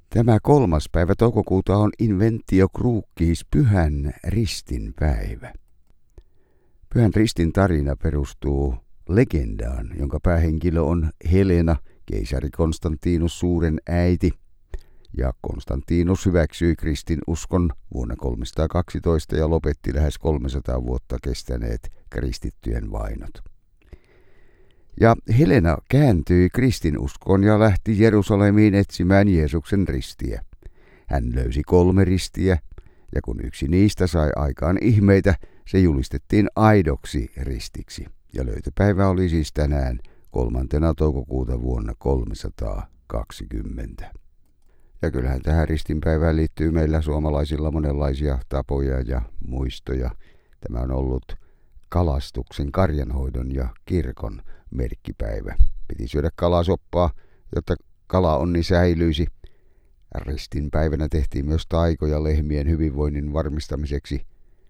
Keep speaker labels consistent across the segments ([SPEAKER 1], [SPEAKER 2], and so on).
[SPEAKER 1] Tämä 3. päivä toukokuuta on Inventio Crucis, Pyhän Ristin päivä. Pyhän Ristin tarina perustuu legendaan, jonka päähenkilö on Helena, keisari Konstantinus suuren äiti. Ja Konstantinus hyväksyi kristinuskon vuonna 312 ja lopetti lähes 300 vuotta kestäneet kristittyjen vainot. Ja Helena kääntyi kristinuskoon ja lähti Jerusalemiin etsimään Jeesuksen ristiä. Hän löysi 3 ristiä, ja kun yksi niistä sai aikaan ihmeitä, se julistettiin aidoksi ristiksi. Ja löytöpäivä oli siis tänään 3. toukokuuta vuonna 320. Ja kyllähän tähän ristinpäivään liittyy meillä suomalaisilla monenlaisia tapoja ja muistoja. Tämä on ollut kalastuksen, karjanhoidon ja kirkon merkkipäivä. Piti syödä kalasoppaa, jotta kalaonni säilyisi. Ristinpäivänä tehtiin myös taikoja lehmien hyvinvoinnin varmistamiseksi.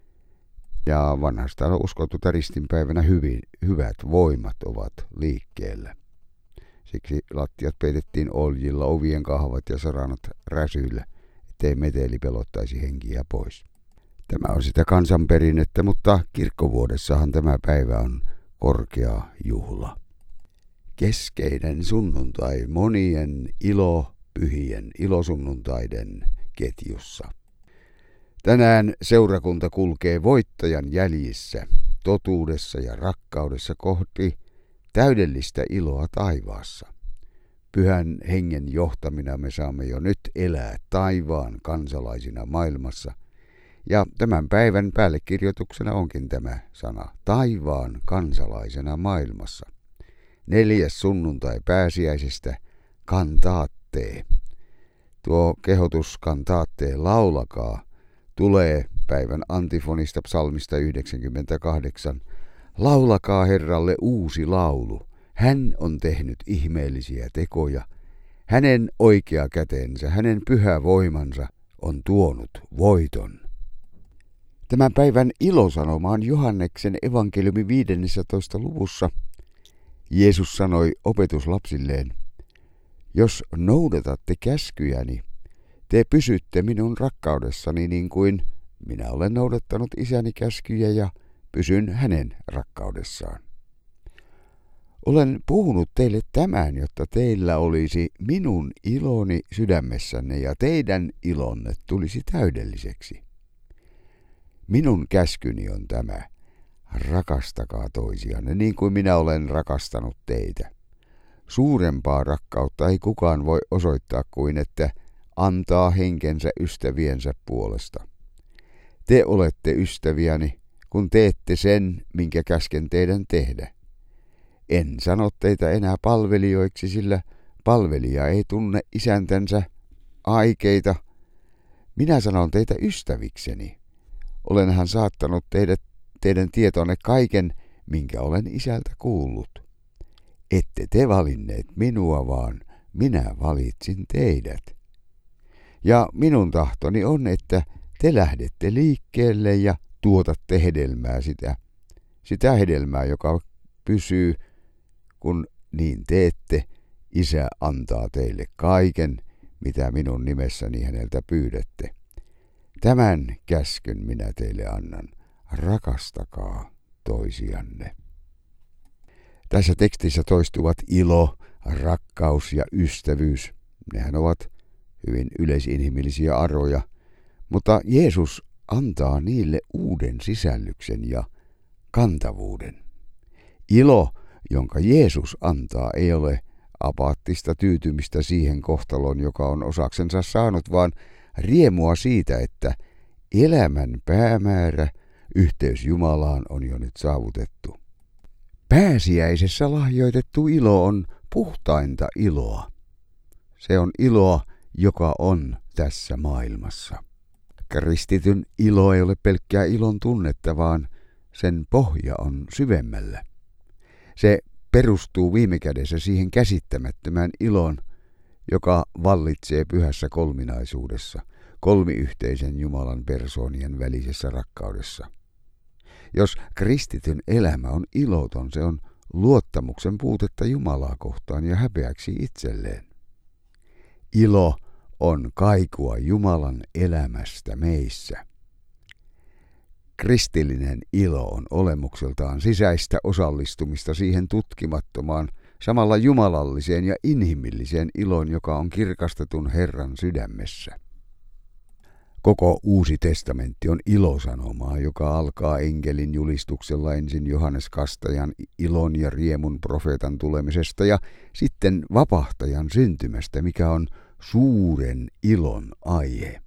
[SPEAKER 1] Ja vanhastaan on uskottu, että ristinpäivänä hyvät voimat ovat liikkeellä. Siksi lattiat peitettiin oljilla, ovien kahvat ja saranat räsyillä, ettei meteli pelottaisi henkiä pois. Tämä on sitä kansanperinnettä, mutta kirkkovuodessahan tämä päivä on korkea juhla. Keskeinen sunnuntai monien pyhien ilosunnuntaiden ketjussa. Tänään seurakunta kulkee voittajan jäljissä, totuudessa ja rakkaudessa kohti täydellistä iloa taivaassa. Pyhän hengen johtamina me saamme jo nyt elää taivaan kansalaisina maailmassa. Ja tämän päivän päällekirjoituksena onkin tämä sana, taivaan kansalaisena maailmassa. 4. sunnuntai pääsiäisestä, kantaattee. Tuo kehotus kantaattee, laulakaa, tulee päivän antifonista psalmista 98. Laulakaa Herralle uusi laulu. Hän on tehnyt ihmeellisiä tekoja. Hänen oikea kätensä, hänen pyhä voimansa on tuonut voiton. Tämän päivän ilosanoma on Johanneksen evankeliumi 15. luvussa. Jeesus sanoi opetuslapsilleen, jos noudatatte käskyjäni, te pysytte minun rakkaudessani niin kuin minä olen noudattanut isäni käskyjä ja pysyn hänen rakkaudessaan. Olen puhunut teille tämän, jotta teillä olisi minun iloni sydämessänne ja teidän ilonne tulisi täydelliseksi. Minun käskyni on tämä, rakastakaa toisianne niin kuin minä olen rakastanut teitä. Suurempaa rakkautta ei kukaan voi osoittaa kuin että antaa henkensä ystäviensä puolesta. Te olette ystäviäni, kun teette sen, minkä käsken teidän tehdä. En sano teitä enää palvelijoiksi, sillä palvelija ei tunne isäntänsä aikeita. Minä sanon teitä ystävikseni. Olenhan saattanut teidän tietonne kaiken, minkä olen isältä kuullut. Ette te valinneet minua, vaan minä valitsin teidät. Ja minun tahtoni on, että te lähdette liikkeelle ja tuotatte hedelmää sitä hedelmää, joka pysyy, kun niin teette. Isä antaa teille kaiken, mitä minun nimessäni häneltä pyydätte. Tämän käskyn minä teille annan. Rakastakaa toisianne. Tässä tekstissä toistuvat ilo, rakkaus ja ystävyys. Nehän ovat hyvin yleisinhimillisiä arvoja, mutta Jeesus antaa niille uuden sisällyksen ja kantavuuden. Ilo, jonka Jeesus antaa, ei ole apaattista tyytymistä siihen kohtaloon, joka on osaksensa saanut, vaan riemua siitä, että elämän päämäärä, yhteys Jumalaan on jo nyt saavutettu. Pääsiäisessä lahjoitettu ilo on puhtainta iloa. Se on iloa, joka on tässä maailmassa. Kristityn ilo ei ole pelkkää ilon tunnetta, vaan sen pohja on syvemmällä. Se perustuu viime kädessä siihen käsittämättömään iloon, joka vallitsee pyhässä kolminaisuudessa, kolmiyhteisen Jumalan persoonien välisessä rakkaudessa. Jos kristityn elämä on iloton, se on luottamuksen puutetta Jumalaa kohtaan ja häpeäksi itselleen. Ilo on kaikua Jumalan elämästä meissä. Kristillinen ilo on olemukseltaan sisäistä osallistumista siihen tutkimattomaan, samalla jumalalliseen ja inhimilliseen iloon, joka on kirkastetun Herran sydämessä. Koko Uusi testamentti on ilosanomaa, joka alkaa enkelin julistuksella ensin Johannes Kastajan ilon ja riemun profeetan tulemisesta ja sitten vapahtajan syntymästä, mikä on suuren ilon aihe.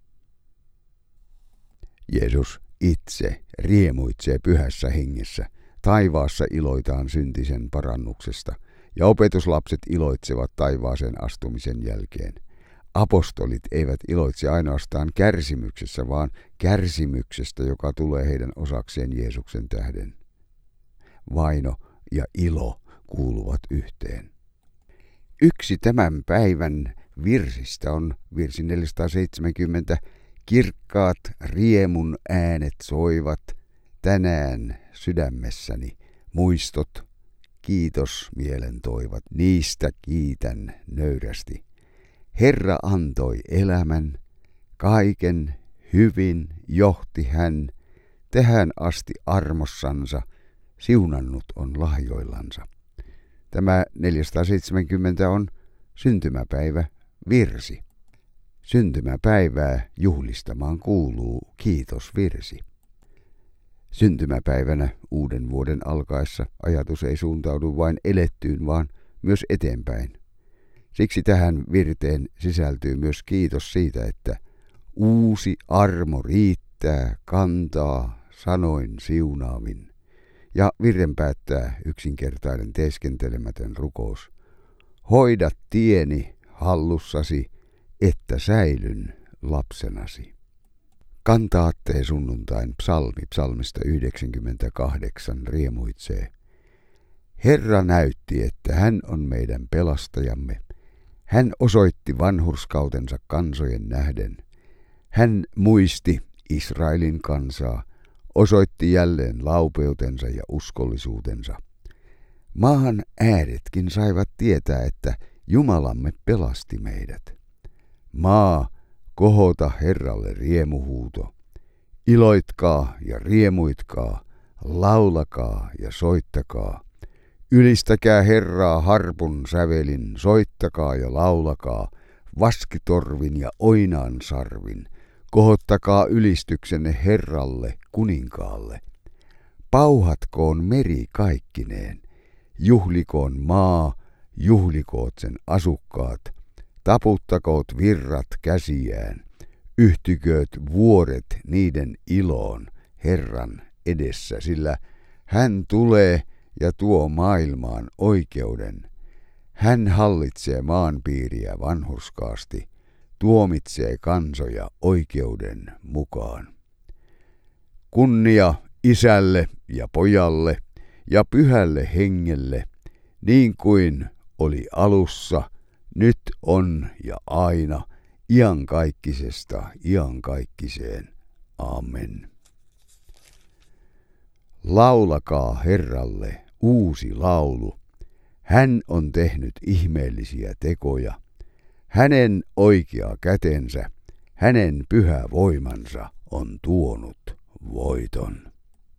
[SPEAKER 1] Jeesus itse riemuitsee pyhässä hengessä, taivaassa iloitaan syntisen parannuksesta, ja opetuslapset iloitsevat taivaaseen astumisen jälkeen. Apostolit eivät iloitse ainoastaan kärsimyksessä, vaan kärsimyksestä, joka tulee heidän osakseen Jeesuksen tähden. Vaino ja ilo kuuluvat yhteen. Yksi tämän päivän virsistä on virsi 470. Kirkkaat riemun äänet soivat tänään sydämessäni, muistot, kiitos mielen toivat, niistä kiitän nöyrästi. Herra antoi elämän, kaiken hyvin johti hän, tähän asti armossansa, siunannut on lahjoillansa. Tämä 470 on syntymäpäivä virsi. Syntymäpäivää juhlistamaan kuuluu kiitosvirsi. Syntymäpäivänä uuden vuoden alkaessa ajatus ei suuntaudu vain elettyyn, vaan myös eteenpäin. Siksi tähän virteen sisältyy myös kiitos siitä, että uusi armo riittää, kantaa, sanoin siunaavin. Ja virren päättää yksinkertainen teeskentelemätön rukous. Hoida tieni hallussasi, että säilyn lapsenasi. Kantaatteen sunnuntain psalmi psalmista 98 riemuitsee. Herra näytti, että hän on meidän pelastajamme. Hän osoitti vanhurskautensa kansojen nähden. Hän muisti Israelin kansaa, osoitti jälleen laupeutensa ja uskollisuutensa. Maan ääretkin saivat tietää, että Jumalamme pelasti meidät. Maa, kohota Herralle riemuhuuto. Iloitkaa ja riemuitkaa, laulakaa ja soittakaa. Ylistäkää Herraa harpun sävelin, soittakaa ja laulakaa, vaskitorvin ja oinaan sarvin. Kohottakaa ylistyksenne Herralle, kuninkaalle. Pauhatkoon meri kaikkineen, juhlikoon maa, juhlikoot sen asukkaat. Taputtakoot virrat käsiään, yhtykööt vuoret niiden iloon Herran edessä, sillä hän tulee ja tuo maailmaan oikeuden. Hän hallitsee maanpiiriä vanhurskaasti, tuomitsee kansoja oikeuden mukaan. Kunnia Isälle ja Pojalle ja Pyhälle Hengelle, niin kuin oli alussa, nyt on ja aina, iankaikkisesta iankaikkiseen. Amen. Laulakaa Herralle uusi laulu. Hän on tehnyt ihmeellisiä tekoja. Hänen oikea kätensä, hänen pyhä voimansa on tuonut voiton.